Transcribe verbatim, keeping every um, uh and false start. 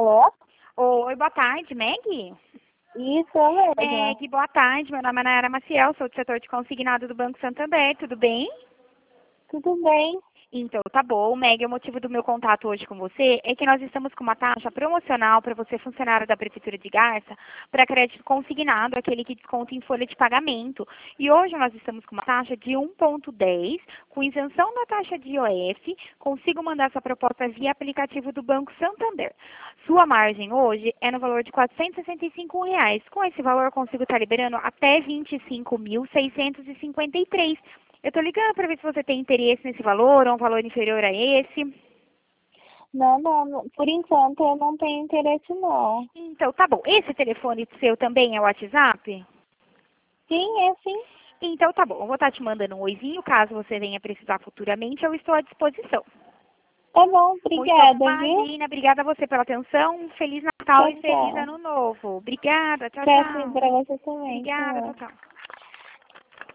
Alô? Oi, boa tarde, Meg? Isso, é mesmo. Meg, boa tarde. Meu nome é Nayara Maciel, sou do setor de consignado do Banco Santander, tudo bem? Tudo bem? Então, tá bom. Meg, o motivo do meu contato hoje com você é que nós estamos com uma taxa promocional para você, funcionário da Prefeitura de Garça, para crédito consignado, aquele que desconta em folha de pagamento. E hoje nós estamos com uma taxa de um vírgula dez, com isenção da taxa de I O F, consigo mandar essa proposta via aplicativo do Banco Santander. Sua margem hoje é no valor de quatrocentos e sessenta e cinco reais. Com esse valor, eu consigo estar liberando até vinte e cinco mil, seiscentos e cinquenta e três. Eu estou ligando para ver se você tem interesse nesse valor ou um valor inferior a esse. Não, não, não, por enquanto eu não tenho interesse não. Então, tá bom. Esse telefone seu também é o WhatsApp? Sim, é sim. Então, tá bom. Eu vou estar te mandando um oizinho, caso você venha precisar futuramente, eu estou à disposição. Tá bom, Muito obrigada, viu? imagina. Obrigada a você pela atenção. Feliz Natal Tchau, e feliz tchau. Ano Novo. Obrigada. Tchau, Pra, tchau. pra você também, Obrigada. tchau. Tchau, tchau.